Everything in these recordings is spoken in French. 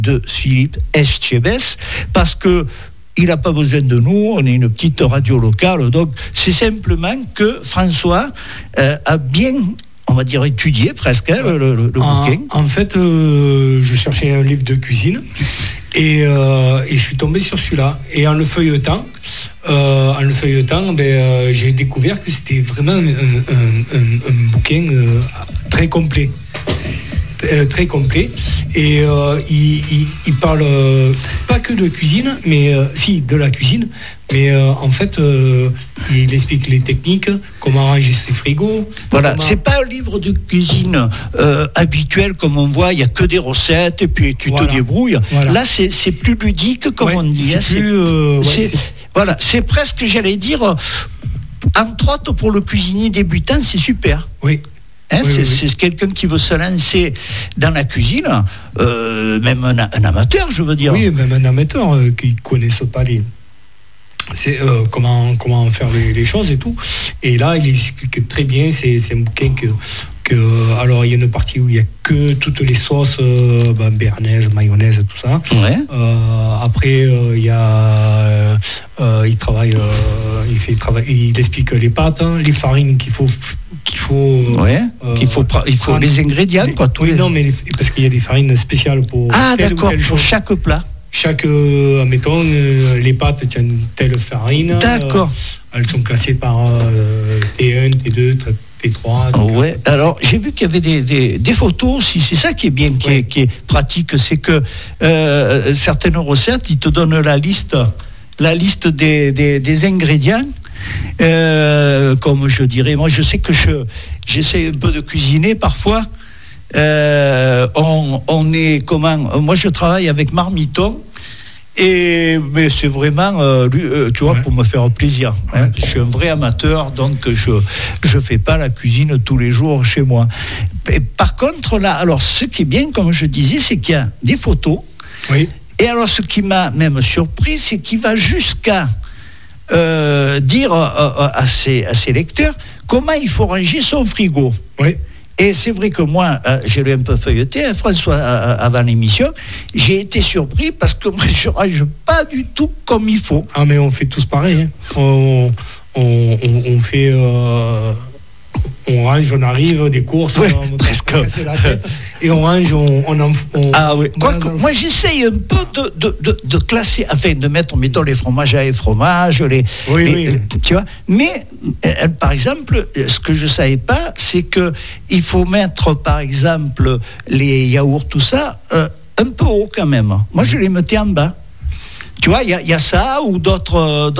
de Philippe Etchebest, parce que il n'a pas besoin de nous, on est une petite radio locale, donc c'est simplement que François a bien, on va dire, étudié presque le bouquin. En fait, je cherchais un livre de cuisine et je suis tombé sur celui-là. Et en le feuilletant, j'ai découvert que c'était vraiment un bouquin très complet. Très complet, et il parle pas que de cuisine, mais si, de la cuisine, mais en fait il explique les techniques, comment ranger ses frigos. Voilà, c'est pas un livre de cuisine habituel comme on voit, il y a que des recettes et puis tu te débrouilles. Voilà. Là c'est plus ludique, comme on dit. C'est presque, j'allais dire, entre autres pour le cuisinier débutant, c'est super. Oui. C'est quelqu'un qui veut se lancer dans la cuisine, même un amateur, je veux dire. Oui, même un amateur qui ne connaisse pas comment faire les choses et tout. Et là, il explique très bien. C'est un bouquin alors, il y a une partie où il n'y a que toutes les sauces, béarnaise, mayonnaise, tout ça. Ouais. Après, il y a... il explique les pâtes, les farines qu'il faut les ingrédients, non, mais parce qu'il y a des farines spéciales pour d'accord, pour chaque plat. Admettons, les pâtes tiennent telle farine. D'accord. Elles sont classées par T1, T2, T3. Ouais. Alors j'ai vu qu'il y avait des photos aussi. C'est ça qui est bien, qui est pratique, c'est que certaines recettes, ils te donnent la liste des ingrédients. Comme je dirais, moi je sais que j'essaie un peu de cuisiner parfois. On est moi je travaille avec Marmiton, mais c'est vraiment tu vois, pour me faire plaisir, hein. Je suis un vrai amateur, donc je fais pas la cuisine tous les jours chez moi. Et par contre là, alors ce qui est bien, comme je disais, c'est qu'il y a des photos. Oui. Et alors ce qui m'a même surpris, c'est qu'il va jusqu'à dire à ses lecteurs comment il faut ranger son frigo. Oui. Et c'est vrai que moi, j'ai lu un peu feuilleté, François, avant l'émission, j'ai été surpris parce que moi, je ne range pas du tout comme il faut. Ah, mais on fait tous pareil. Hein. On fait... on range, on arrive des courses, on presque casser la tête, et on range, moi j'essaye un peu de classer, enfin de mettre, mettons, les fromages à fromages, tu vois. Mais par exemple, ce que je savais pas, c'est que il faut mettre, par exemple, les yaourts, tout ça, un peu haut quand même. Moi je les mettais en bas. Tu vois, il y a ça ou d'autres.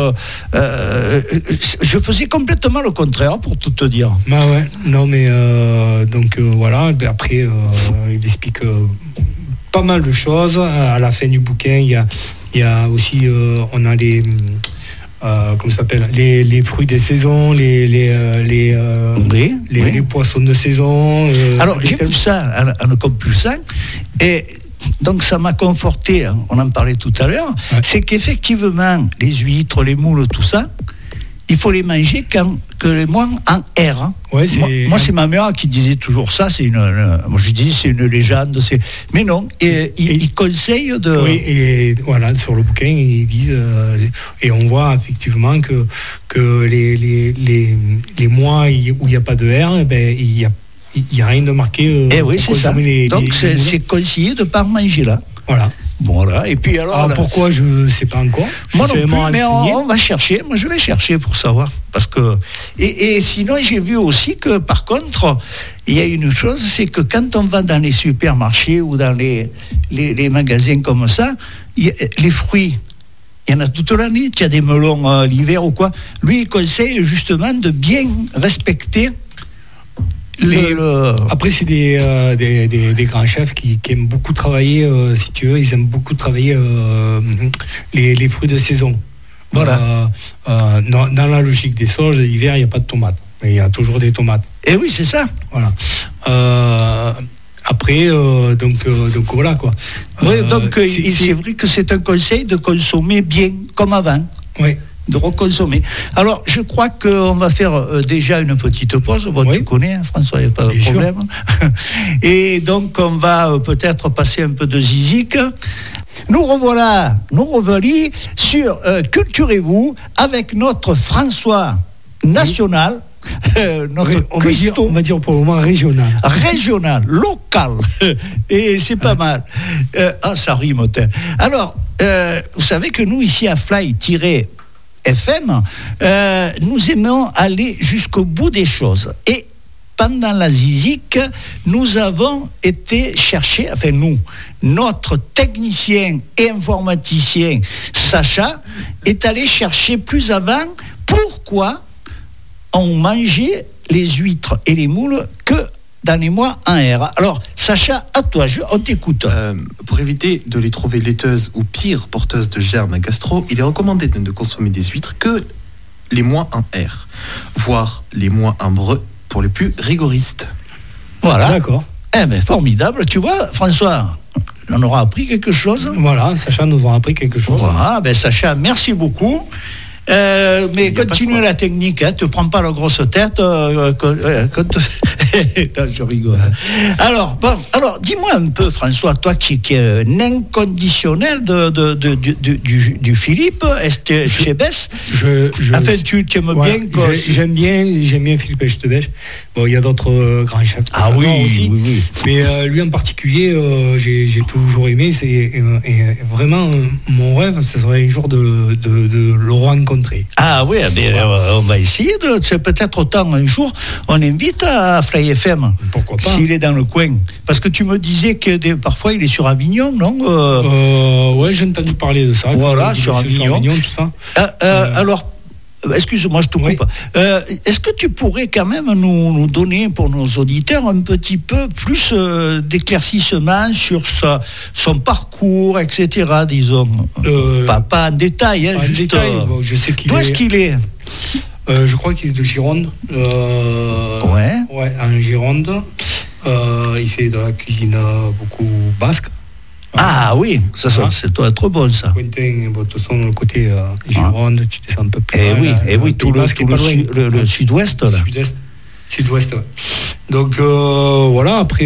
Je faisais complètement le contraire, pour tout te dire. Bah ouais, non mais voilà. Après, il explique pas mal de choses. À la fin du bouquin, il y a aussi, on a les comment ça s'appelle, les fruits des saisons, les poissons de saison. Alors j'ai vu ça en compulsant et. Donc ça m'a conforté, hein, on en parlait tout à l'heure, c'est qu'effectivement, les huîtres, les moules, tout ça, il faut les manger moins en R. Hein. Ouais, moi, c'est ma mère qui disait toujours ça, moi je disais c'est une légende, mais non, il conseille de... Oui, et voilà, sur le bouquin, ils disent, et on voit effectivement que les mois où il n'y a pas de R, il n'y a rien de marqué. Oui, c'est ça. Donc c'est conseillé de ne pas manger là. Voilà. Bon, là. Et puis alors là, pourquoi, je ne sais pas encore. Moi non plus, mais on va chercher. Moi je vais chercher pour savoir. Parce que et sinon j'ai vu aussi que par contre il y a une chose, c'est que quand on va dans les supermarchés ou dans les magasins comme ça, les fruits, il y en a toute l'année. Il y a des melons l'hiver ou quoi. Lui il conseille justement de bien respecter. Après c'est des grands chefs qui aiment beaucoup travailler, si tu veux, ils aiment beaucoup travailler les fruits de saison. Voilà. Dans la logique des sauges, l'hiver il n'y a pas de tomates, mais il y a toujours des tomates. Et oui, c'est ça. Voilà. Après, donc voilà quoi. Oui, donc c'est vrai que c'est un conseil de consommer bien comme avant. Oui. de reconsommer. Alors, je crois qu'on va faire déjà une petite pause. Bon, tu connais, hein, François, il n'y a pas de problème. Et donc, on va peut-être passer un peu de zizik. Nous revoilà sur Culturez-vous avec notre François national. On va dire pour le moment régional, local, et c'est pas mal. Ça rime. Alors, vous savez que nous ici à Fly-FM, nous aimons aller jusqu'au bout des choses. Et pendant la zizik, nous avons été chercher, notre technicien et informaticien Sacha est allé chercher plus avant pourquoi on mangeait les huîtres et les moules que dans les mois en R. Alors, Sacha, à toi, on t'écoute. Pour éviter de les trouver laiteuses ou pire, porteuses de germes gastro, il est recommandé de ne consommer des huîtres que les mois en R, voire les mois en breu pour les plus rigoristes. Voilà. D'accord. Formidable. Tu vois, François, on aura appris quelque chose. Voilà, Sacha nous a appris quelque chose. Voilà, Sacha, merci beaucoup. Mais continue la technique, ne te prends pas la grosse tête. Non, je rigole. Alors, dis-moi un peu, François, toi qui es un inconditionnel du Philippe Estébès. Tu aimes bien. J'aime bien Philippe Estébès. Bon, il y a d'autres grands chefs. Ah oui, aussi. Oui. Mais lui en particulier, j'ai toujours aimé. C'est vraiment mon rêve, ce serait un jour de le rencontrer. Ah oui, on va essayer c'est peut-être autant un jour, on invite à Fly FM. Pourquoi pas? S'il est dans le coin. Parce que tu me disais que parfois il est sur Avignon, non? Ouais, j'ai entendu parler de ça. Voilà, sur Avignon. Tout ça. Alors, excuse-moi, je te coupe. Est-ce que tu pourrais quand même nous donner, pour nos auditeurs, un petit peu plus d'éclaircissement sur son parcours, etc., disons. Pas en détail, juste... détail, je sais qu'il d'où est-ce qu'il est? Je crois qu'il est de Gironde. Ouais, en Gironde. Il fait de la cuisine beaucoup basque. Ah oui, ça c'est trop bon ça. Quentin, de toute façon, le côté Gironde, tu descends un peu plus. Et oui, tout le sud-ouest là. Sud-ouest, ouais. Donc voilà, après,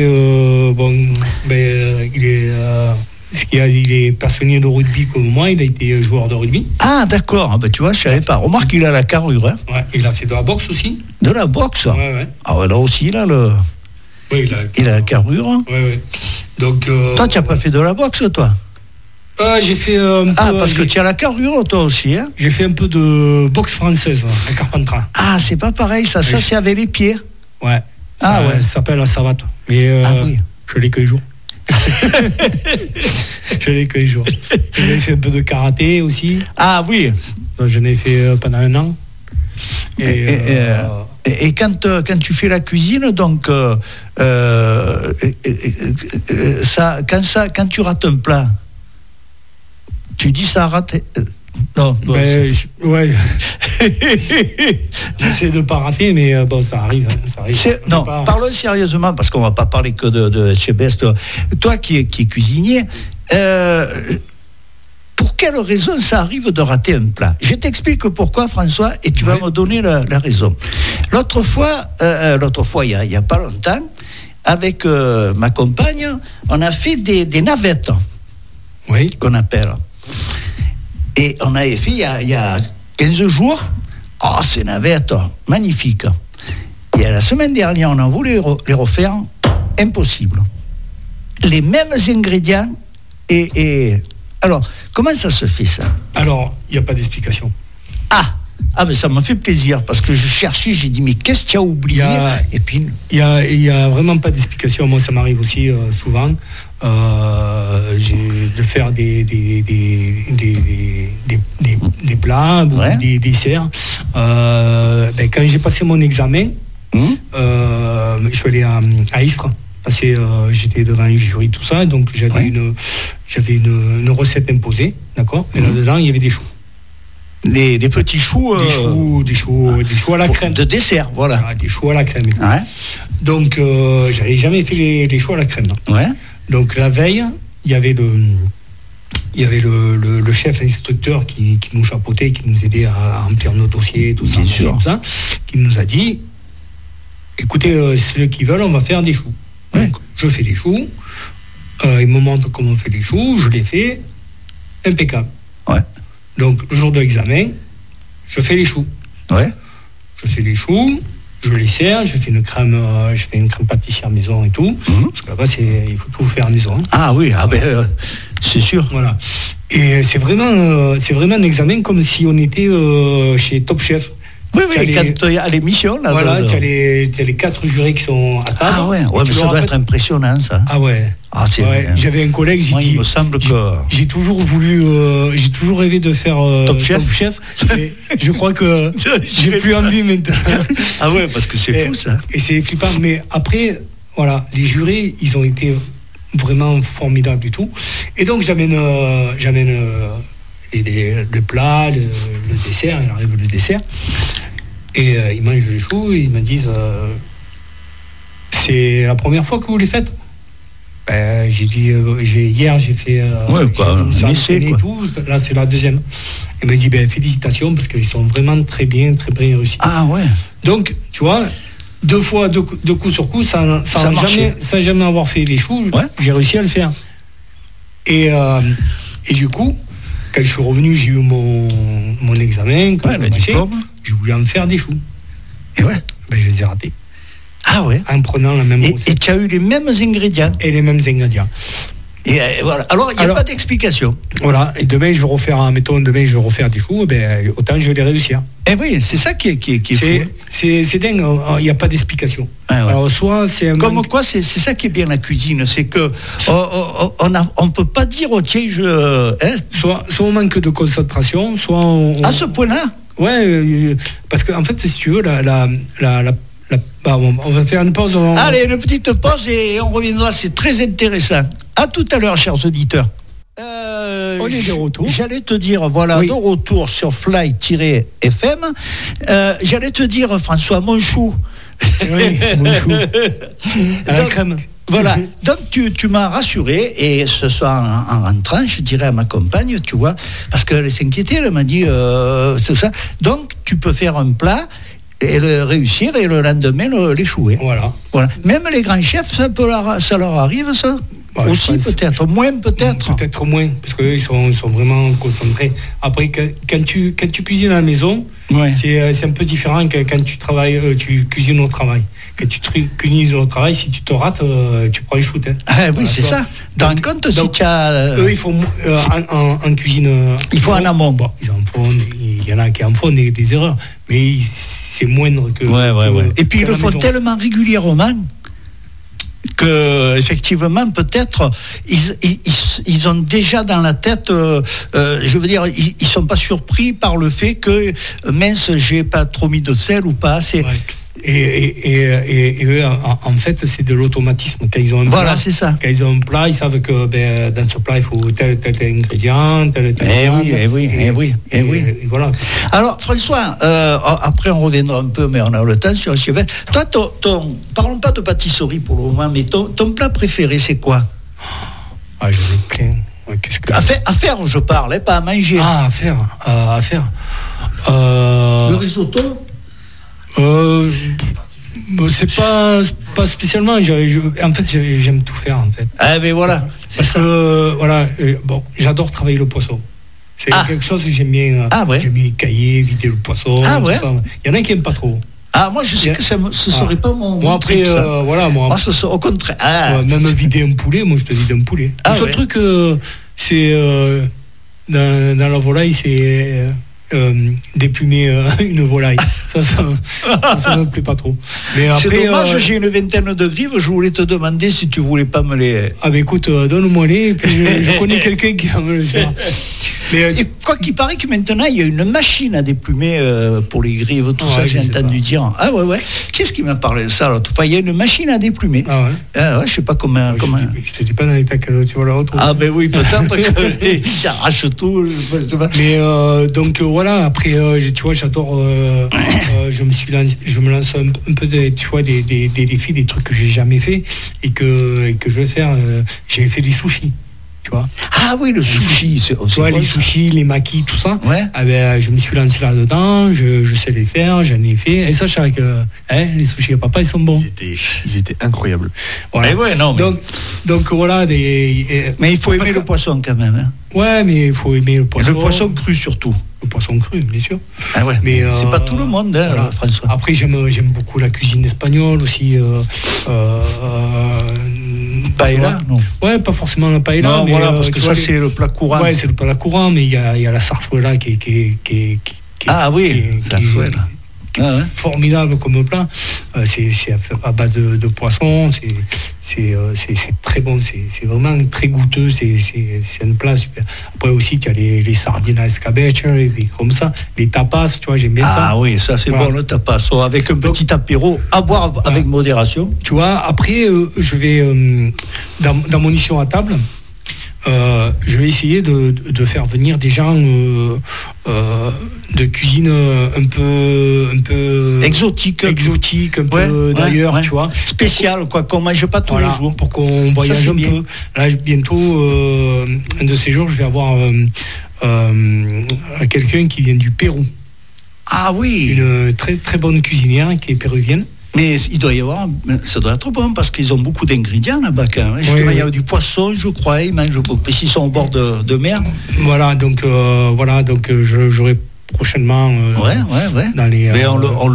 il est passionné de rugby comme moi, il a été joueur de rugby. Ah d'accord, tu vois, je savais pas. Remarque qu'il a la carrure. Hein. Ouais, il a fait de la boxe aussi. De la boxe? Ouais. Ah ouais, là aussi, là, il a la carrure. Hein. Ouais. Donc, toi, tu n'as pas fait de la boxe, toi? J'ai fait un peu... Ah, parce que tu as la carrure, toi aussi, hein? J'ai fait un peu de boxe française, à Carpentras. Ah, c'est pas pareil, ça c'est avec les pieds. Ouais. Ça s'appelle la savate. Mais oui. Je l'ai que les jours. J'avais fait un peu de karaté aussi. Ah oui. J'en ai fait pendant 1 an. Et quand tu fais la cuisine, donc quand tu rates un plat, tu dis ça a raté. Non. Ouais. J'essaie de ne pas rater, mais ça arrive. Non, parlons sérieusement, parce qu'on ne va pas parler que de chez Best. Toi qui es cuisinier, pour quelle raison ça arrive de rater un plat? Je t'explique pourquoi, François, et tu vas me donner la raison. L'autre fois, il n'y a pas longtemps, avec ma compagne, on a fait des navettes, qu'on appelle. Et on avait fait il y a 15 jours, ces navettes, magnifiques. Et la semaine dernière, on a voulu les refaire, impossible. Les mêmes ingrédients et alors, comment ça se fait ça? Alors, il n'y a pas d'explication. Ah, mais ça m'a fait plaisir, parce que je cherchais, j'ai dit, mais qu'est-ce qu'il y a oublié? Et puis, il y a vraiment pas d'explication. Moi, ça m'arrive aussi souvent de faire des plats, des desserts. Quand j'ai passé mon examen, je suis allé à Istres. Parce que j'étais devant un jury, tout ça, donc j'avais une recette imposée, d'accord. Et là-dedans, il y avait des choux. Des petits choux. Des choux à la crème. De dessert, voilà. Des choux à la crème. Ouais. Donc, j'avais jamais fait les choux à la crème. Ouais. Donc, la veille, il y avait il y avait le chef instructeur qui nous chapeautait, qui nous aidait à remplir nos dossiers, tout ça, qui nous a dit, écoutez, ceux qui veulent, on va faire des choux. Donc, je fais des choux, il me montre comment on fait les choux, je les fais, impeccable. Ouais. Donc, le jour de l'examen, je fais les choux. Ouais. Je fais les choux, je les sers, je fais une crème pâtissière maison et tout. Parce que là-bas, il faut tout faire à maison. Hein. Ah oui, c'est sûr. Voilà. Et c'est vraiment un examen comme si on était chez Top Chef. Oui, quand il y a l'émission, là. Voilà, tu as les 4 jurés qui sont à table. Ah ouais, mais ça doit être impressionnant, ça. Ah ouais. Ah, c'est j'avais un collègue, il me semble que... J'ai toujours rêvé de faire Top Chef. Mais je crois que j'ai plus envie maintenant. Ah ouais, parce que c'est fou, ça. Et c'est flippant. Mais après, voilà, les jurés, ils ont été vraiment formidables du tout. Et donc, j'amène le plat, le dessert, il arrive le dessert. Et ils mangent les choux et ils me disent c'est la première fois que vous les faites? J'ai dit hier j'ai fait un essai, quoi. Tout, là c'est la deuxième. Il me dit félicitations parce qu'ils sont vraiment très bien réussis. Ah ouais. Donc tu vois, deux coups sur coup sans jamais avoir fait les choux, j'ai réussi à le faire. Et du coup, quand je suis revenu, j'ai eu mon examen, je voulais en faire des choux. Et ouais. Je les ai ratés. Ah ouais. En prenant la même recette. Et tu as eu les mêmes ingrédients. Et les mêmes ingrédients. Et voilà. Alors, il n'y a pas d'explication. Voilà. Et demain, je vais refaire des choux, autant je vais les réussir. Et oui, c'est ça qui est fou. C'est dingue, il n'y a pas d'explication. Ah ouais. Alors, soit c'est comme quoi, c'est ça qui est bien la cuisine, c'est que on peut pas dire, tiens, soit on manque de concentration, soit à ce point-là. Ouais, parce qu'en fait, si tu veux, on va faire une pause. Allez, une petite pause et on reviendra, c'est très intéressant. À tout à l'heure, chers auditeurs. On est de retour. J'allais te dire, voilà, de retour sur Fly-FM. J'allais te dire, François, mon chou. Oui, mon chou. À la crème. Voilà, donc tu m'as rassuré, et ce soir en rentrant, je dirais à ma compagne, tu vois, parce qu'elle s'inquiétait, elle m'a dit, c'est ça. Donc tu peux faire un plat et le réussir et le lendemain l'échouer. Voilà. Même les grands chefs, ça leur arrive, ça aussi peut-être, moins peut-être. Peut-être moins, parce qu'ils sont vraiment concentrés. Après, quand tu cuisines à la maison, c'est un peu différent que quand tu travailles, tu cuisines au travail. Quand tu cuisines au travail, si tu te rates, tu prends une shoot. Hein. Ah oui, c'est ça. Dans le compte, si tu as... Eux, ils font en cuisine... il faut en amont. Bon, il y en a qui en font des erreurs, mais c'est moindre que... Ouais. Et puis, ils le font tellement régulièrement que effectivement peut-être ils ont déjà dans la tête je veux dire ils sont pas surpris par le fait que mince j'ai pas trop mis de sel ou pas assez. Et eux, en fait, c'est de l'automatisme. Quand ils ont un voilà, plat, c'est ça. Quand ils ont un plat, ils savent que dans ce plat, il faut tel ingrédient, tel oui. Et voilà. Alors, François, après, on reviendra un peu, mais on a le temps sur le sujet. Toi, parlons pas de pâtisserie pour le moment, mais ton plat préféré, c'est quoi? J'en ai plein. Qu'est-ce que... À faire, je parle, pas à manger. À faire. Le risotto? C'est pas spécialement. En fait, j'aime tout faire en fait. Ah mais voilà. Parce que j'adore travailler le poisson. C'est quelque chose que j'aime bien. J'aime bien cailler, vider le poisson. Tout ça. Il y en a qui aiment pas trop. Moi je sais que ce serait pas mon. Moi après, moi ce serait au contraire. Même vider un poulet, moi je te vide un poulet. Le seul truc, c'est dans la volaille, c'est déplumer une volaille. ça me plaît pas trop. Mais après, c'est dommage, j'ai une vingtaine de grives, je voulais te demander si tu voulais pas me les... écoute, donne-moi les, et puis je connais quelqu'un qui va me le faire. Mais quoi qu'il paraît que maintenant il y a une machine à déplumer pour les grives, tout ça, j'ai entendu dire. Ah ouais. Qu'est-ce qui m'a parlé de ça l'autre fois? Il y a une machine à déplumer. Je sais pas comment. Je te dis pas dans l'état que tu vas la retrouver. Oui, peut-être qu'ils arrachent tout. Mais donc voilà, après tu vois, j'adore. Je me lance un peu des défis, des trucs que j'ai jamais fait et que je vais faire. J'ai fait des sushis. Tu vois. Ah oui, le sushi. Tu vois, les sushis, les makis, tout ça. Ouais. Je me suis lancé là-dedans, je sais les faire, j'en ai fait. Et ça, je savais que les sushis à papa, ils sont bons. Ils étaient incroyables. Voilà. Donc voilà. Mais il faut aimer le poisson quand même. Hein. Ouais, mais il faut aimer le poisson. Le poisson cru surtout. Le poisson cru, bien sûr. Ah ouais, mais c'est pas tout le monde, hein, voilà. François. Après, j'aime beaucoup la cuisine espagnole aussi. Paella, non. Ouais, pas forcément la paella. Non, mais voilà, parce que ça, c'est le plat courant. Ouais, c'est le plat courant, mais il y a la sarsuela qui est formidable comme plat. C'est à base de poisson. C'est très bon, c'est vraiment très goûteux, c'est un plat super. Après aussi, tu as les sardines à escabeche, et comme ça, les tapas, tu vois, j'aime bien ça. Ah oui, ça c'est bon, le tapas, avec un petit apéro, à boire avec modération. Tu vois, après, je vais, dans mon mission à table, je vais essayer de faire venir des gens de cuisine un peu exotique, un peu d'ailleurs, tu vois, spécial, quoi, qu'on mange pas tous les jours, pour qu'on voyage un peu. Là, bientôt, un de ces jours, je vais avoir quelqu'un qui vient du Pérou. Ah oui, une très très bonne cuisinière qui est péruvienne. Mais il doit y avoir, ça doit être bon parce qu'ils ont beaucoup d'ingrédients là-bas quand même. Justement, il y a du poisson, je crois, ils mangent beaucoup, parce qu'ils sont au bord de mer. Voilà, donc j'aurai prochainement dans les. Mais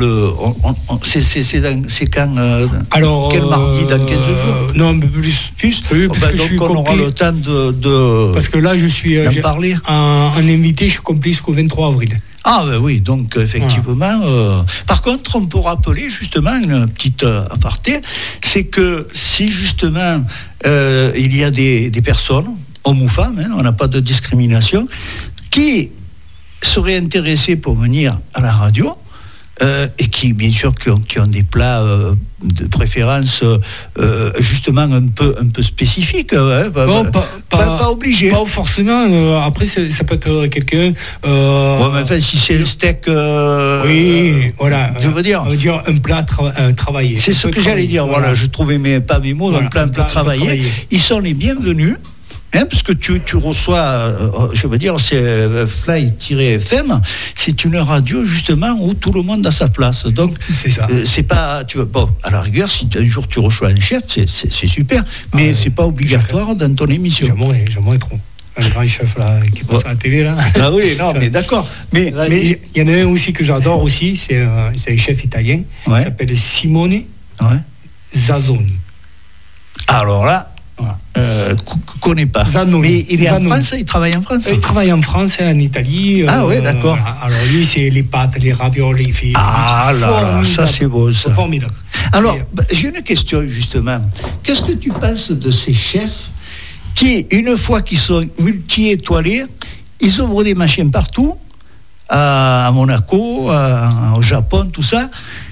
c'est quand alors quel mardi dans 15 jours? Non, mais plus. Parce que donc on aura le temps de parce que là je suis d'en parler. Un invité, je suis complet jusqu'au 23 avril. Ah ben oui, donc effectivement. Par contre, on peut rappeler justement une petite aparté, c'est que si justement il y a des personnes, hommes ou femmes, hein, on n'a pas de discrimination, qui seraient intéressées pour venir à la radio, et qui, bien sûr, qui ont des plats de préférence justement un peu spécifiques, pas obligé. Pas forcément. Après, ça peut être quelqu'un. Mais enfin, si c'est le steak. Oui, voilà. Je veux dire. On veut dire un plat travaillé. C'est ce que j'allais dire. Voilà, je trouvais pas mes mots. Voilà, un plat un peu travaillé. Ils sont les bienvenus. Hein, parce que tu reçois, je veux dire, c'est Fly-FM, c'est une radio justement où tout le monde a sa place. Donc, c'est ça. C'est pas, bon, à la rigueur, si un jour tu reçois un chef, c'est super, mais c'est pas obligatoire dans ton émission. J'aimerais trop. Un grand chef là qui passe à la télé là. Ah oui, non, mais d'accord. Mais il y en a un aussi que j'adore aussi, c'est un chef italien. Il s'appelle Simone Zazzoni. Alors là. Connais pas. Zanoni. Mais il est en France, il travaille en France. Il travaille en France et en Italie. Ah oui, d'accord. Alors lui, c'est les pâtes, les raviolis, il fait. Ah là, ça c'est beau ça. Formidable. Alors, j'ai une question justement. Qu'est-ce que tu penses de ces chefs qui, une fois qu'ils sont multi-étoilés, ils ouvrent des machines partout, à Monaco, au Japon, tout ça.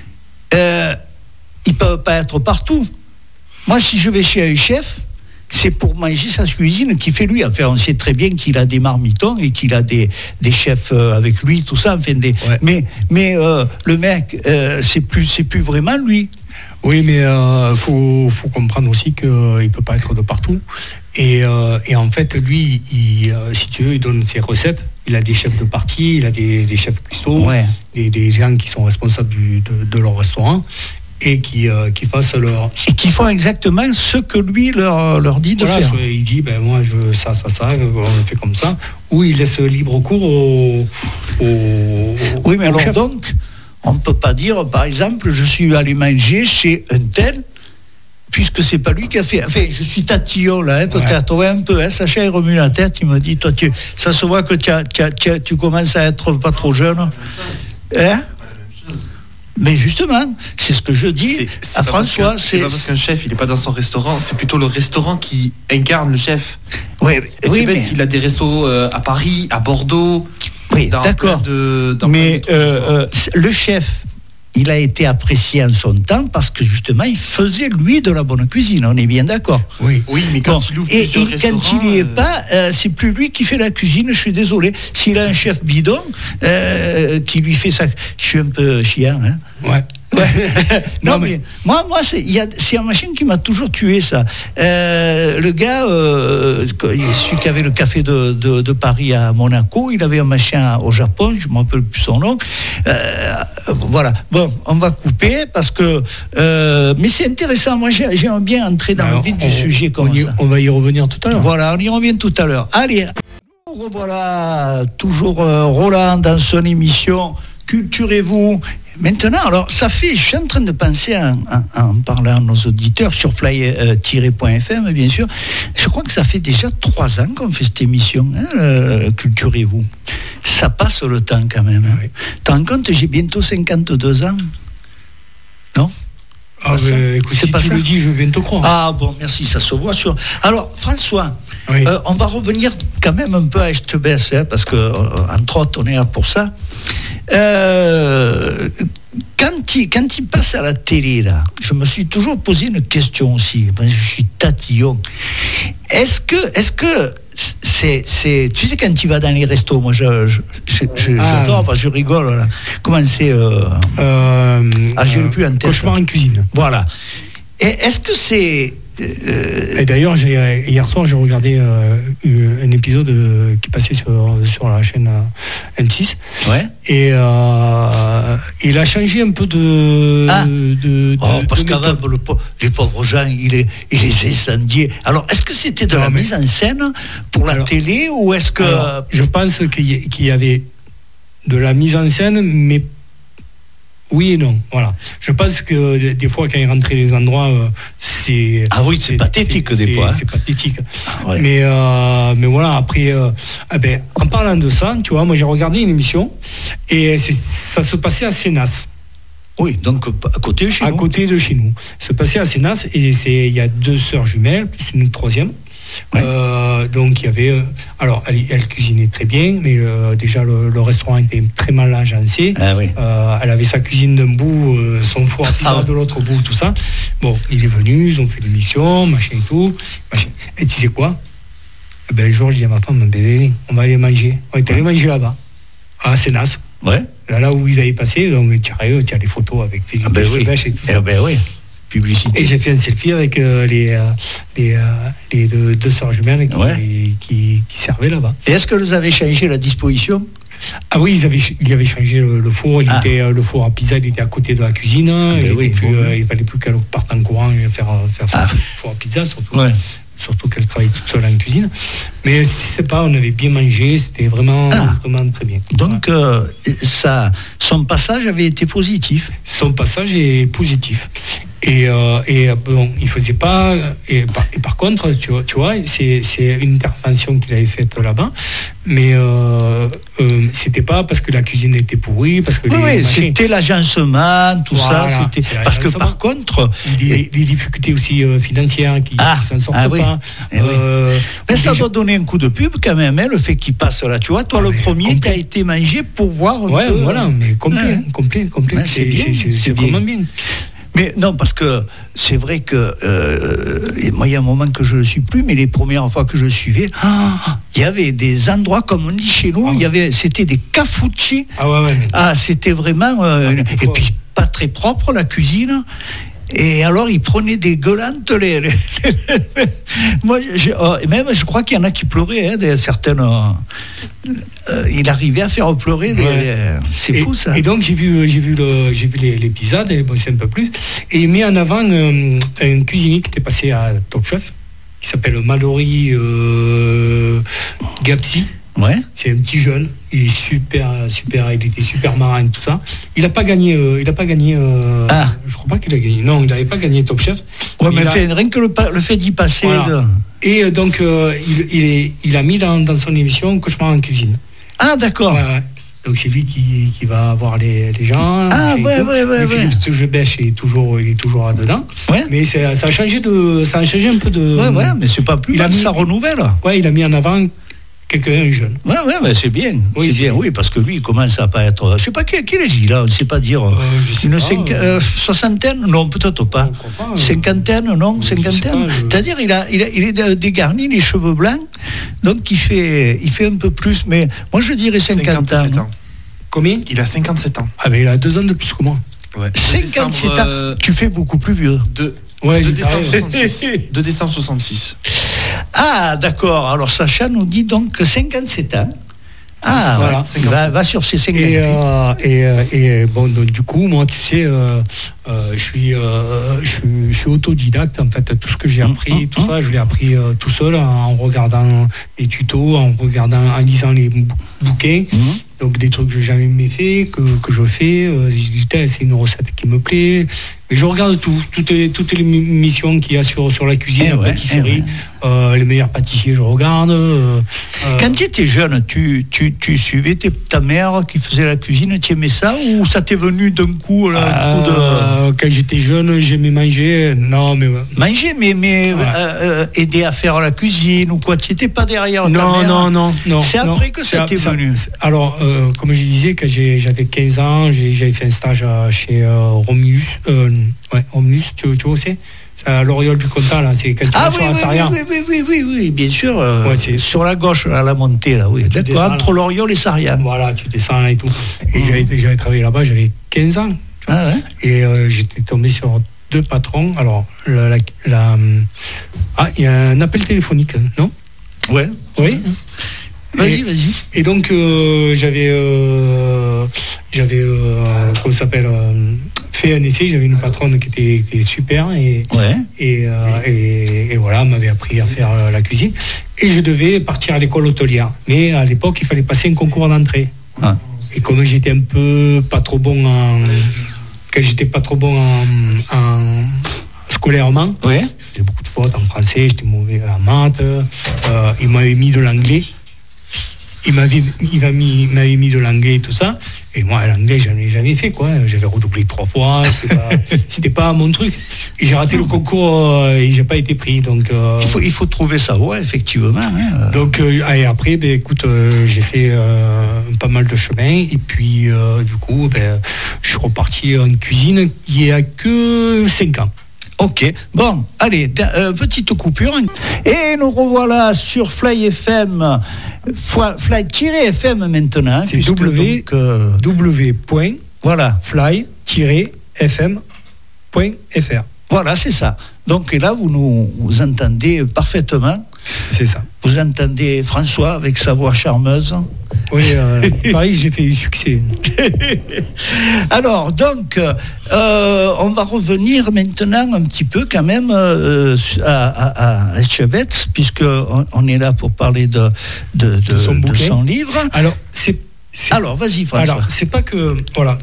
Ils peuvent pas être partout. Moi, si je vais chez un chef, c'est pour manger sa cuisine qu'il fait lui. Enfin, on sait très bien qu'il a des marmitons et qu'il a des chefs avec lui, tout ça. Enfin, mais le mec, c'est plus vraiment lui. Oui, mais faut comprendre aussi qu'il ne peut pas être de partout. Et en fait, lui, si tu veux, il donne ses recettes. Il a des chefs de partie, il a des chefs cuistots, des gens qui sont responsables de leur restaurant. Et qui fassent leur... Et qui font exactement ce que lui leur dit de faire. Il dit, moi, ça, on le fait comme ça. Ou il laisse libre cours au oui, mais alors chef. Donc, on ne peut pas dire, par exemple, je suis allé manger chez un tel, puisque c'est pas lui qui a fait... Enfin, je suis tatillon, là, peut-être, un peu. Sacha, il remue la tête, il me dit, toi, ça se voit que tu commences à être pas trop jeune. Hein? Mais justement, c'est ce que je dis à François. C'est pas parce qu'un chef, il n'est pas dans son restaurant, c'est plutôt le restaurant qui incarne le chef. Oui, mais il a des restos à Paris, à Bordeaux. Oui, d'accord. Mais le chef, il a été apprécié en son temps parce que justement, il faisait lui de la bonne cuisine. On est bien d'accord. Oui, mais quand il ouvre plusieurs restaurants, quand il n'y est pas, c'est plus lui qui fait la cuisine. Je suis désolé. S'il a un chef bidon qui lui fait ça, je suis un peu chiant. Hein. Ouais. Non, mais moi c'est un machin qui m'a toujours tué, ça. Le gars, celui qui avait le café de Paris à Monaco, il avait un machin au Japon, je ne me rappelle plus son nom. Voilà. Bon, on va couper parce que. Mais c'est intéressant. Moi, j'aime bien entrer dans le vif du sujet comme ça. On va y revenir tout à l'heure. Voilà, on y revient tout à l'heure. Allez. Revoilà toujours Roland dans son émission Culturez-vous. Maintenant, alors ça fait, je suis en train de penser en parlant à nos auditeurs sur fly-.fm bien sûr, je crois que ça fait déjà 3 ans qu'on fait cette émission, Culturez-vous. Ça passe le temps quand même. Hein. Oui. T'en rends compte, j'ai bientôt 52 ans. Non ? Écoute, si tu le dis, je vais bientôt croire. Ah bon, merci, ça se voit sur... Alors, François, oui. On va revenir quand même un peu à Echtebès, parce que, entre autres, on est là pour ça. Quand il passe à la télé, là, je me suis toujours posé une question aussi, je suis tatillon. Est-ce que c'est tu sais, quand tu vas dans les restos, moi j'adore parce que je rigole là. Comment c'est j'ai plus en tête. Cauchemar en cuisine. Voilà. Et est-ce que c'est Et d'ailleurs, hier soir, j'ai regardé un épisode qui passait sur la chaîne M6. Ouais. Et il a changé un peu parce qu'avant, les pauvres gens, il les incendiait. Alors, est-ce que c'était de la mise en scène pour la télé ou est-ce que... Je pense qu'il y avait de la mise en scène, mais oui et non, voilà. Je pense que des fois, quand il rentrait dans les endroits, c'est... Ah oui, c'est pathétique des fois. C'est pathétique. Ouais. Mais voilà, après, en parlant de ça, tu vois, moi j'ai regardé une émission et ça se passait à Sénas. Oui, donc à côté de chez nous. À côté de chez nous. Ça se passait à Sénas et il y a 2 sœurs jumelles, plus une troisième. Ouais. Donc il y avait alors elle cuisinait très bien, mais déjà le restaurant était très mal agencé. Oui. Elle avait sa cuisine d'un bout, son four à pizza de l'autre bout, tout ça. Bon, il est venu, ils ont fait l'émission, machin et tout, machin. Et tu sais quoi, un jour je dis à ma femme, bébé, on va aller manger. On est allé manger là-bas à Sénas. Ouais. Là où ils avaient passé, donc tu as les photos avec Philippe Chevêche et tout ça. Oui. Publicité. Et j'ai fait un selfie avec les 2 sœurs jumelles qui servaient là-bas. Et est-ce que vous avez changé la disposition ? Ah oui, ils avaient changé le four. Le four à pizza, il était à côté de la cuisine. Il fallait plus qu'elle parte en courant et faire le four à pizza, surtout. Ouais. Surtout qu'elle travaille toute seule en cuisine. Mais c'est pas, on avait bien mangé, c'était vraiment très bien. Donc, son passage avait été positif. Son passage est positif. Et bon, il faisait pas. Et par contre, tu vois, c'est une intervention qu'il avait faite là-bas, mais c'était pas parce que la cuisine était pourrie, parce que c'était l'agencement, tout ça. C'était parce que par contre, des difficultés aussi financières qui s'en sortent pas. Mais ça doit donner un coup de pub quand même, le fait qu'il passe là. Tu vois, toi le premier qui a été mangé pour voir. Voilà, mais complet. C'est vraiment bien. Mais non, parce que c'est vrai que moi, il y a un moment que je ne le suis plus, mais les premières fois que je le suivais, il y avait des endroits, comme on dit chez nous, c'était des cafouccis. C'était vraiment... et puis, pas très propre, la cuisine. Et alors, ils prenaient des gueulantes. Moi, même, je crois qu'il y en a qui pleuraient, certaines... il arrivait à faire pleurer. C'est fou, ça. Et donc, j'ai vu l'épisode, et c'est un peu plus. Et il met en avant un cuisinier qui était passé à Top Chef, qui s'appelle Mallory Gapsi. Ouais. C'est un petit jeune, il est super, il était super marrant et tout ça. Il n'a pas gagné. Je crois pas qu'il a gagné. Non, il n'avait pas gagné Top Chef. Ouais, mais rien que le fait d'y passer. Voilà. Et donc il a mis dans son émission Cauchemar en cuisine. Ah d'accord. Ouais. Donc c'est lui qui va voir les gens. Philippe Chevêche il est toujours là-dedans. Ouais. Mais ça a changé un peu de. Ouais, mais c'est pas plus. Ça renouvelle. Ouais, il a mis en avant quelqu'un jeune. Ouais, mais c'est bien. Oui, c'est bien. Oui, parce que lui, il commence à pas être... Je sais pas quel âge il a, on ne sait pas dire. Soixantaine? Non, peut-être pas. Cinquantaine? Non, cinquantaine. C'est-à-dire, il est dégarni, les cheveux blancs, donc il fait un peu plus, mais moi je dirais 50 ans. Combien? Il a 57 ans. Ah, mais il a 2 ans de plus que moi. Ouais. 57 ans. Tu fais beaucoup plus vieux. De décembre 66. Ah, d'accord. Alors, Sacha nous dit donc 57 ans. Ah, voilà. Va sur ces 58. Et bon, donc, du coup, moi, tu sais, je suis autodidacte. En fait, tout ce que j'ai appris, tout ça, je l'ai appris tout seul en regardant les tutos, en lisant les bouquins. Donc des trucs que j'ai jamais fait, que je fais. C'est une recette qui me plaît. Mais je regarde toutes les émissions qu'il y a sur la cuisine, la pâtisserie. Les meilleurs pâtissiers, je regarde. Quand tu étais jeune, tu suivais ta mère qui faisait la cuisine, tu aimais ça ou ça t'est venu d'un coup Quand j'étais jeune, j'aimais manger. Non, mais manger, mais aider à faire la cuisine ou quoi. Tu n'étais pas derrière ta mère. Non. C'est après que ça t'est venu. Alors, comme je disais, quand j'avais 15 ans, j'avais fait un stage chez Romulus. Romulus, tu vois aussi. C'est à l'Oriole du Comtat, là, c'est quand tu vas sur la Sarrière. Oui, bien sûr. C'est sur la gauche, à la montée, là, oui. D'accord, entre l'Oriole et Sarrière. Voilà, tu descends et tout. Et j'avais travaillé là-bas, j'avais 15 ans. Et j'étais tombé sur 2 patrons. Alors, il y a un appel téléphonique, non? Ouais. Oui. Vas-y. Et donc, j'avais comment ça s'appelle, fait un essai. J'avais une patronne qui était super et voilà, m'avait appris à faire la cuisine. Et je devais partir à l'école hôtelière. Mais à l'époque, il fallait passer un concours d'entrée. Et comme j'étais pas trop bon en scolairement, je faisais beaucoup de fautes en français, j'étais mauvais en maths. Il m'avait mis de l'anglais. Il m'avait mis de l'anglais et tout ça. Et moi, l'anglais, j'en ai jamais fait, quoi. J'avais redoublé 3 fois. C'était pas mon truc. Et j'ai raté le concours et j'ai pas été pris. Donc, il faut trouver sa voie, effectivement. Donc, et après, écoute, j'ai fait pas mal de chemin. Et puis, du coup, je suis reparti en cuisine il y a que 5 ans. Ok, bon, allez, petite coupure. Et nous revoilà sur Fly FM, Fly-FM maintenant. C'est www.fly-fm.fr. Voilà, c'est ça. Donc, et là, vous entendez parfaitement. C'est ça. Vous entendez François avec sa voix charmeuse. Oui, pareil, j'ai fait du succès. Alors, donc, on va revenir maintenant un petit peu quand même à Etchebest, puisqu'on est là pour parler de son livre. Alors, vas-y, François. Alors, c'est pas que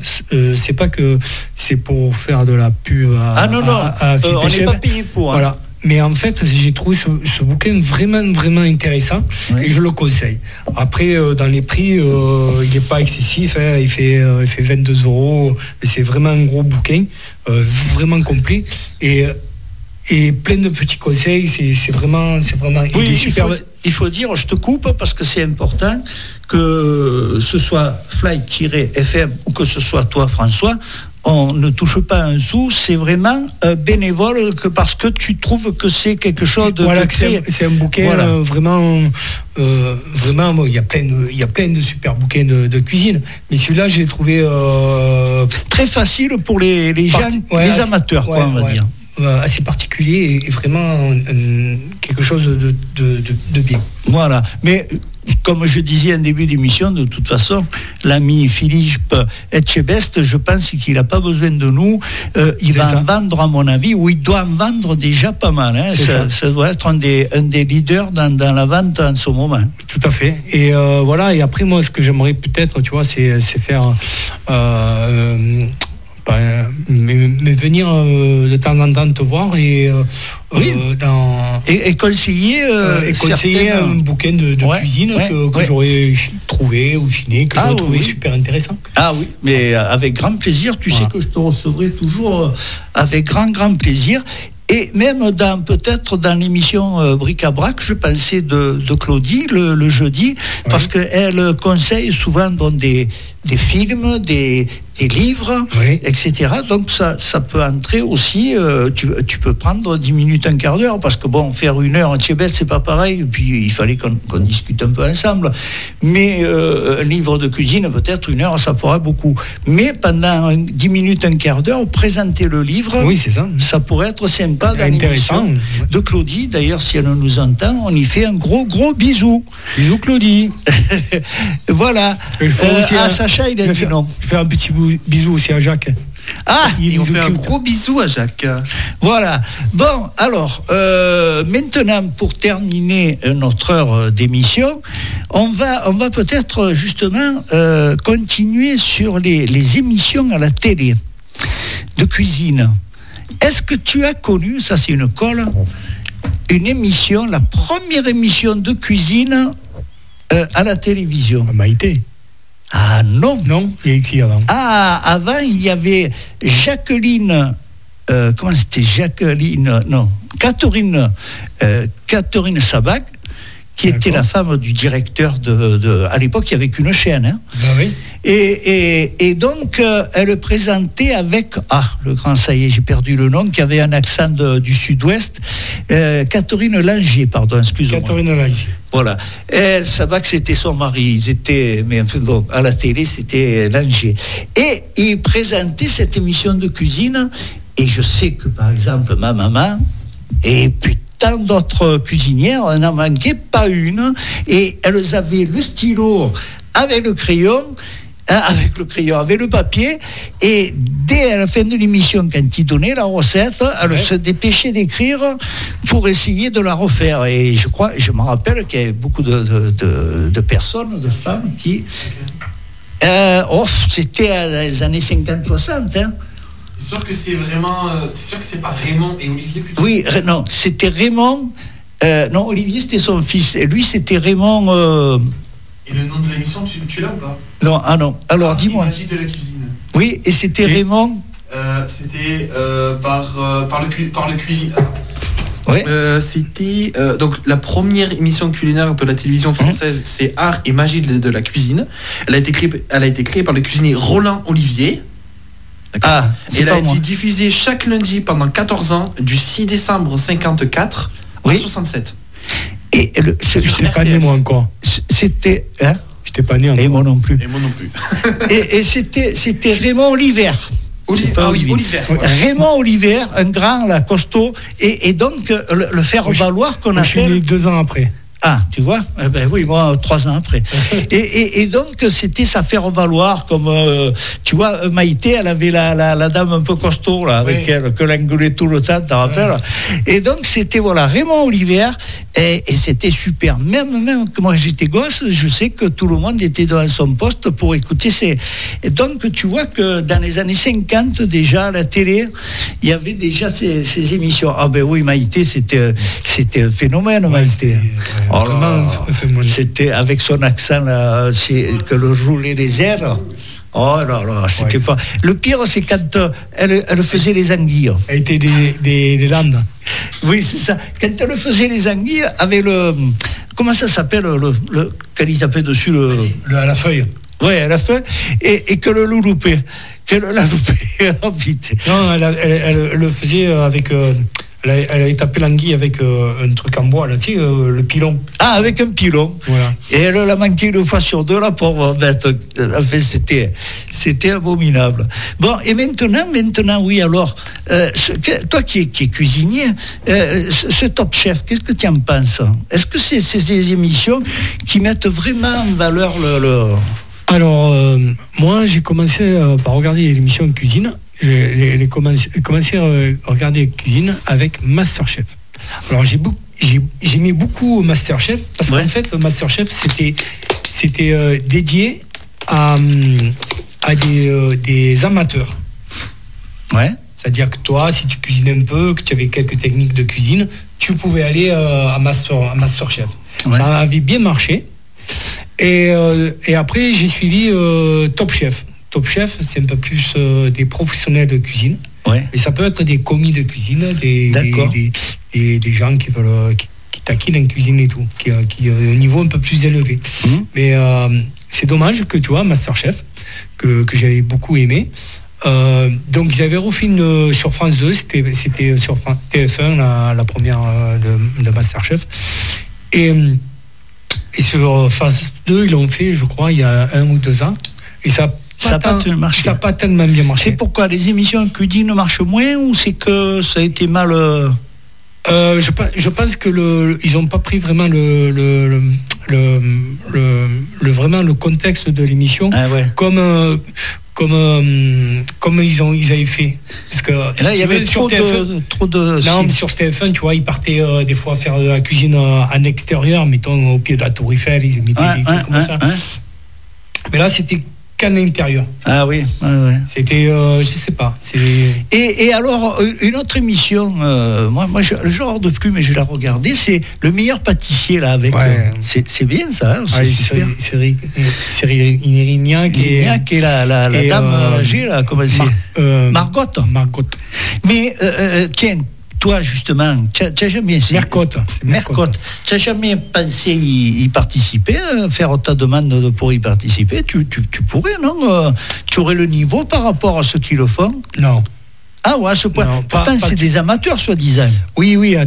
c'est pour faire de la pub à on n'est pas payé pour. Voilà. Mais en fait, j'ai trouvé ce bouquin vraiment, vraiment intéressant et je le conseille. Après, dans les prix, il n'est pas excessif. Il fait 22 €. Mais c'est vraiment un gros bouquin, vraiment complet. Et plein de petits conseils. C'est vraiment. Oui, il faut dire, je te coupe parce que c'est important que ce soit Fly-FM ou que ce soit toi, François. On ne touche pas un sou, c'est vraiment bénévole parce que tu trouves que c'est quelque chose de très... C'est un bouquin vraiment, il y a plein de super bouquins de cuisine, mais celui-là j'ai trouvé très facile pour les gens, les amateurs, on va dire. Assez particulier et vraiment quelque chose de bien. Voilà, mais comme je disais en début d'émission, de toute façon, l'ami Philippe Etchebest, je pense qu'il n'a pas besoin de nous. Il va en vendre, à mon avis, ou il doit en vendre déjà pas mal. Ça doit être un des leaders dans la vente en ce moment. Tout à fait. Et voilà. Et après, moi, ce que j'aimerais peut-être, tu vois, c'est faire... mais venir de temps en temps te voir et conseiller un bouquin de cuisine que j'aurais trouvé ou chiné, que j'aurais trouvé super intéressant. Ah oui, mais avec grand plaisir, tu sais que je te recevrai toujours avec grand plaisir. Et même peut-être dans l'émission Bric à Brac, je pensais de Claudie le jeudi, parce qu'elle conseille souvent des des films, des livres, etc. Donc ça peut entrer aussi, tu peux prendre 10 minutes, un quart d'heure, parce que bon, faire 1 heure en Tchébet, c'est pas pareil, et puis il fallait qu'on discute un peu ensemble. Mais un livre de cuisine, peut-être 1 heure, ça fera beaucoup. Mais pendant 10 minutes, un quart d'heure, présenter le livre, c'est ça. Ça pourrait être sympa dans intéressant l'émission de Claudie. D'ailleurs, si elle nous entend, on y fait un gros bisou. Bisous Claudie. Voilà. À Sacha, il a dit non. Je fais un petit bisou aussi à Jacques. Et on fait un gros bisou à Jacques. Voilà. Bon, alors, maintenant, pour terminer notre heure d'émission, on va peut-être justement continuer sur les émissions à la télé de cuisine. Est-ce que tu as connu, ça c'est une colle, une émission, la première émission de cuisine à la télévision? Maïté. Ah non. Non, il y a qui avant? Avant, il y avait Jacqueline... comment c'était Jacqueline... Non, Catherine Sabac, qui était la femme du directeur à l'époque, il n'y avait qu'une chaîne. Hein. Oui. Et donc, elle présentait avec... le grand, ça y est, j'ai perdu le nom, qui avait un accent du sud-ouest. Catherine Langer, pardon, excuse-moi. Catherine Langer. Voilà. Sabac, c'était son mari. Mais enfin, bon, à la télé, c'était Langer. Et il présentait cette émission de cuisine. Et je sais que, par exemple, ma maman, et puis tant d'autres cuisinières, on n'en manquait pas une. Et elles avaient le stylo avec le crayon, avec le papier, et dès la fin de l'émission, quand ils donnaient la recette, elles se dépêchaient d'écrire pour essayer de la refaire. Et je me rappelle qu'il y avait beaucoup de personnes, de femmes qui... c'était dans les années 50-60, hein. C'est sûr que c'est vraiment... c'est sûr que c'est pas Raymond et Olivier plutôt. Oui, non, c'était Raymond... non, Olivier, c'était son fils. Et lui, c'était Raymond... Et le nom de l'émission, tu l'as ou pas? Non, non. Alors, dis-moi. Magie de la cuisine. Oui, et c'était Raymond... C'était par le cuisine. Ouais. C'était donc la première émission culinaire de la télévision française, c'est Art et magie de la cuisine. Elle a été créée par le cuisinier Roland Olivier. Et elle a été diffusée chaque lundi pendant 14 ans, du 6 décembre 54 à 67. Et je n'étais pas né moi encore. C'était... Je n'étais pas né encore. Et moi non plus. Et c'était Raymond Oliver. Oliver. Raymond Oliver, un grand, là, costaud, et donc le faire valoir qu'on appelle... Je suis né 2 ans après. Ah, tu vois, oui, moi, 3 ans après. et donc, c'était sa faire valoir, comme, tu vois, Maïté, elle avait la dame un peu costaud, là, avec elle, que l'engueulait tout le temps, t'en rappelles. Et donc, c'était, Raymond Oliver, et c'était super. Même que moi, j'étais gosse, je sais que tout le monde était dans son poste pour écouter Et donc, tu vois que dans les années 50, déjà, à la télé, il y avait déjà ces émissions. Ah ben oui, Maïté, c'était un phénomène, Maïté. Oh là, c'était avec son accent là, que le roulait les airs. Oh là là, c'était pas. Le pire, c'est quand elle faisait les anguilles. Elle était des Landes. Oui, c'est ça. Quand elle faisait les anguilles, avec le. Comment ça s'appelle quand il tapait dessus à la feuille. Oui, à la feuille. Et que le loup loupait. Qu'elle l'a loupé vite. Non, elle le faisait avec. Elle avait tapé l'anguille avec un truc en bois, là, tu sais, le pilon. Ah, avec un pilon. Voilà. Et elle l'a manqué 2 fois sur 2, la pauvre bête. Enfin, c'était abominable. Bon, et maintenant, oui, alors, toi qui es cuisinier, ce Top Chef, qu'est-ce que tu en penses? Est-ce que c'est des émissions qui mettent vraiment en valeur Alors, moi, j'ai commencé par regarder l'émission de cuisine. J'ai commencé à regarder cuisine avec Masterchef. Alors j'aimais beaucoup Masterchef parce qu'en fait le Masterchef c'était dédié à des amateurs. Ouais. C'est-à-dire que toi, si tu cuisines un peu, que tu avais quelques techniques de cuisine, tu pouvais aller à Masterchef. Ouais. Ça avait bien marché. Et après j'ai suivi Top Chef. Top Chef, c'est un peu plus des professionnels de cuisine. Ouais. Et ça peut être des commis de cuisine, des gens qui taquinent en cuisine et tout, qui ont un niveau un peu plus élevé. Mais c'est dommage que, tu vois, Masterchef, que j'avais beaucoup aimé. Donc ils avaient refait sur France 2, c'était sur TF1 la première de Masterchef, et sur France 2 ils l'ont fait, je crois, il y a 1 ou 2 ans, et ça n'a pas tellement bien marché. C'est pourquoi les émissions de cuisine marchent moins, ou c'est que ça a été mal je pense que ils n'ont pas pris vraiment vraiment le contexte de l'émission, comme ils avaient fait. Parce que là, il y avait trop de non, sur TF1, tu vois, ils partaient des fois faire de la cuisine en extérieur, mettons au pied de la Tour Eiffel, ils mettaient des trucs comme ça. Mais là, c'était qu'à l'intérieur. Ah oui. C'était, je sais pas. Et alors, une autre émission, moi le genre de plus, mais je l'ai regardé, c'est Le meilleur pâtissier, là, avec... c'est bien, ça. C'est Irina qui est la dame âgée, là, comment c'est Marcotte. Mais, tiens, toi, justement, tu n'as jamais... Mercotte. Tu n'as jamais pensé y participer, faire ta demande pour y participer? Tu pourrais, non? Tu aurais le niveau par rapport à ceux qui le font? Non. Ah ouais, à ce point. Non, pourtant, c'est des amateurs, soi-disant. Oui.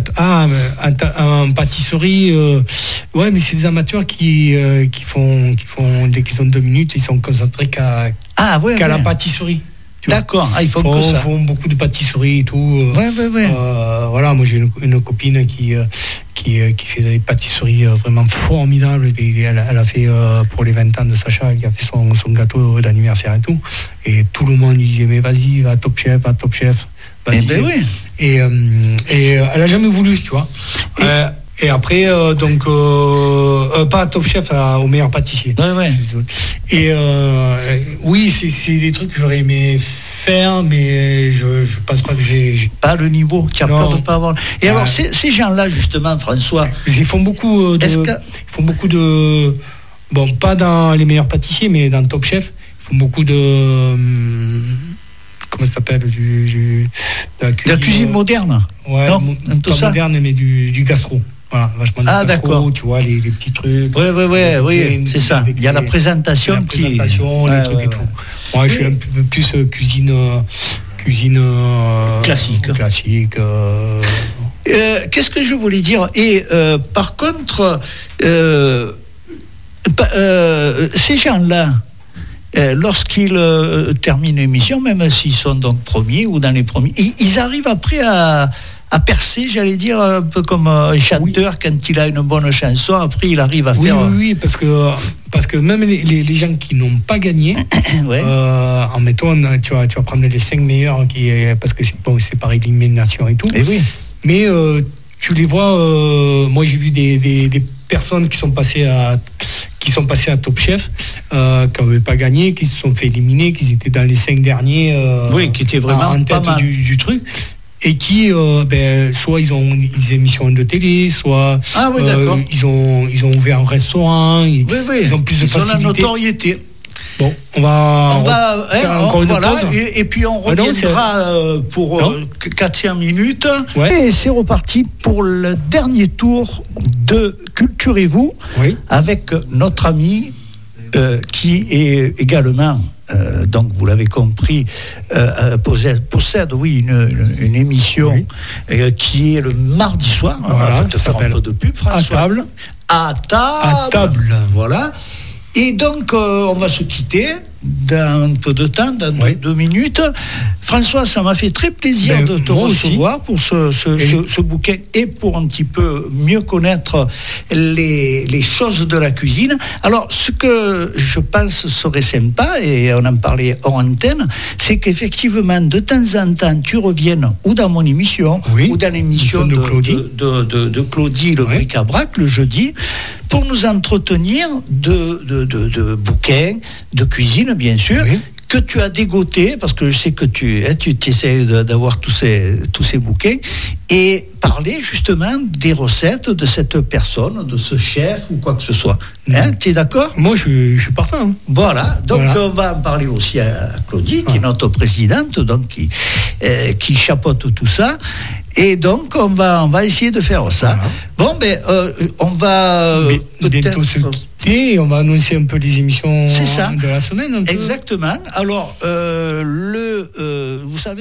En pâtisserie, ouais, mais c'est des amateurs qui font, dès qu'ils ont 2 minutes, ils sont concentrés qu'à la pâtisserie. D'accord, ils font que ça. Ils font beaucoup de pâtisserie et tout. Voilà, moi j'ai une copine qui fait des pâtisseries vraiment formidables. Elle a fait pour les 20 ans de Sacha, elle a fait son gâteau d'anniversaire et tout. Et tout le monde lui disait, mais vas-y, va Top Chef. Eh ben oui. Et elle a jamais voulu, tu vois. Et après, pas à Top Chef, au meilleur pâtissier. Ouais. Et oui, c'est des trucs que j'aurais aimé faire, mais je pense pas que j'ai... Pas le niveau, tu as peur de ne pas avoir... Et alors, ces gens-là, justement, François... Ils font beaucoup de... Bon, pas dans les meilleurs pâtissiers, mais dans Top Chef, ils font beaucoup de... Comment ça s'appelle, la cuisine moderne. Ouais, pas moderne, mais du gastro. Voilà, vachement gastro, d'accord. Tu vois, les petits trucs. Oui, c'est ça. Il y a la présentation les trucs et tout. Moi, je suis un peu plus cuisine classique. Qu'est-ce que je voulais dire? Et par contre, ces gens-là, lorsqu'ils terminent l'émission, même s'ils sont donc premiers ou dans les premiers, ils arrivent après à percer, j'allais dire, un peu comme un chanteur, quand il a une bonne chanson, après il arrive à faire... Oui, parce que même les gens qui n'ont pas gagné, en mettant, tu vas prendre les 5 meilleurs, parce que c'est par élimination et tout. Et oui. Mais tu les vois, moi j'ai vu des personnes qui sont passées à Top Chef, qui n'avaient pas gagné, qui se sont fait éliminer, qui étaient dans les 5 derniers, qui étaient vraiment en tête du truc. Et qui, soit ils ont des émissions de télé, soit ils ont ouvert un restaurant, ils ont plus de facilité. Ils ont la notoriété. Bon, on va faire encore une pause. Et puis on reviendra pour 4-5 minutes. Ouais. Et c'est reparti pour le dernier tour de Culturez-vous avec notre ami qui est également... donc vous l'avez compris, possède une émission qui est le mardi soir. Voilà, on va te faire un peu de pub, François. À table. Voilà. Et donc on va se quitter dans un peu de temps, dans 2 minutes. François, ça m'a fait très plaisir de te recevoir pour ce bouquin et pour un petit peu mieux connaître les choses de la cuisine. Alors, ce que je pense serait sympa, et on en parlait hors antenne, c'est qu'effectivement, de temps en temps, tu reviennes ou dans mon émission, ou dans l'émission de Claudie, le bric-à-brac, le jeudi, pour nous entretenir de bouquins, de cuisine, bien sûr, que tu as dégoté, parce que je sais que tu essaies d'avoir tous ces bouquins, et parler justement des recettes de cette personne, de ce chef ou quoi que ce soit. Tu es d'accord? Moi, je suis partant. Voilà, donc on va en parler aussi à Claudie, qui est notre présidente, donc qui chapeaute tout ça. Et donc, on va essayer de faire ça. Bon, on va bientôt Et on va annoncer un peu les émissions C'est ça. de la semaine. Exactement. Alors, vous savez,